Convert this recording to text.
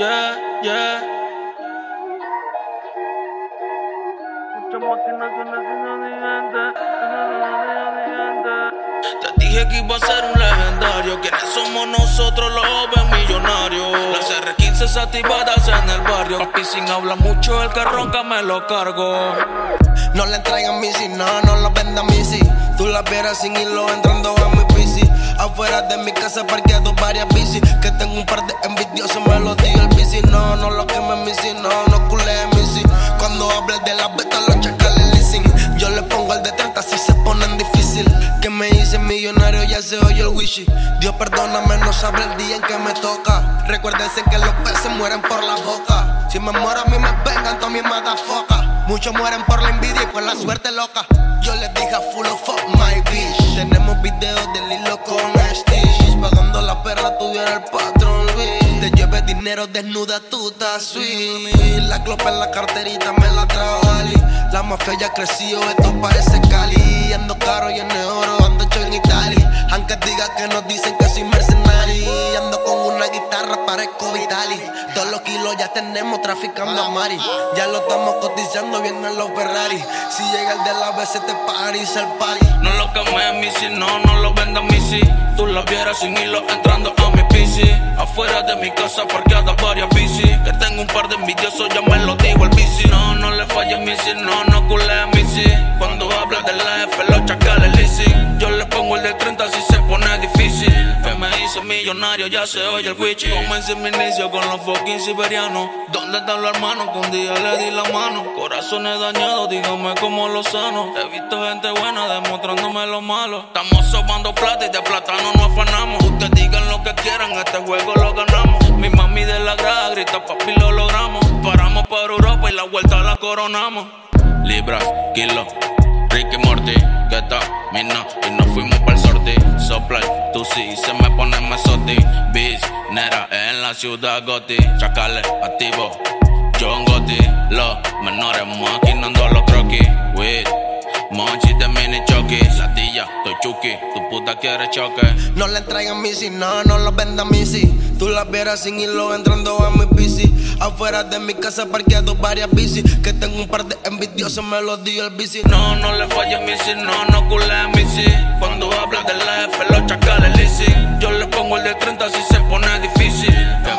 Yeah, yeah. Te dije que iba a ser un legendario. ¿Quiénes somos nosotros los jóvenes millonarios? Las R15 activadas en el barrio. Papi sin habla mucho, el que ronca me lo cargo. No le entregan Missy, no lo vendan Missy. Tú la vieras sin hilo entrando a mi bici. Afuera de mi casa parqueado varias bici. Que tengo un par de envidiosos, me lo dio el bici. No lo quemen Missy, no culé Missy. Cuando hables de la beta, los chacales leasing. Yo le pongo el de 30 si se ponen difícil. Que me hice millonario, ya se oye el wishy. Dios perdóname, no sabe el día en que me toca. Recuérdense que los peces mueren por la boca. Si me muero a mí me vengan todas mis motherfuckers. Muchos mueren por la envidia y por la suerte loca. Yo les dije a full of fuck my bitch. Tenemos videos del hilo con Stitch. Pagando la perra, tuviera el patrón Luis. Te lleves dinero desnuda, tú estás sweet. La clopa en la carterita me la trajo Ali. La mafia ya creció, esto parece Cali. Ando caro y en oro, ando hecho en Italia. Aunque diga que nos dicen que soy mercenario. Ando con una guitarra, parezco Vitali. Todos los kilos ya tenemos traficando a Mari. Ya lo estamos cotizando bien en los Ferrari. Si llega el de la BC te parís el party. No lo quemes Missy, no lo vendan Missy. Tú la vieras sin hilo entrando a mi bici. Afuera de mi casa parqueadas varias bici. Que tengo un par de envidiosos, ya me lo digo el bici. No le falles Missy, no culé Missy. Cuando hablas de la F, los chacales leasing. Yo le pongo el de 30 si se pone difícil. Que me hice millonario, ya se oye el wichi. Comencé mi inicio con los fucking siberianos. ¿Dónde están los hermanos? Que un día le di la mano. Corazones dañados, dígame cómo lo sano. He visto gente buena demostrándome lo malo. Estamos sobando plata y de plata no nos afanamos. Ustedes digan lo que quieran, este juego lo ganamos. Mi mami de la grada grita, papi lo logramos. Paramos por Europa y la vuelta la coronamos. Libras, kilos, Ricky Morty, Guetta, Mina, y nos fuimos pa'l sorti. Supply, tú sí, se me pone mesoti. Bis, nera, en la ciudad goti. Chacales, activo, John Gotti. Los menores maquinando los croquis. With Monchi de mini choki. Latilla, estoy chuki, tu puta quiere choque. No le entregan Missy, no lo vendan Missy. Tú la vieras sin hilo entrando a mi bici. Afuera de mi casa parqueado varias bici. Que tengo un par de envidiosos, me lo dio el bici. No le falles Missy, no culé Missy. Cuando hablas de la F, los chacales leasing. Yo le pongo el de 30 si se pone difícil.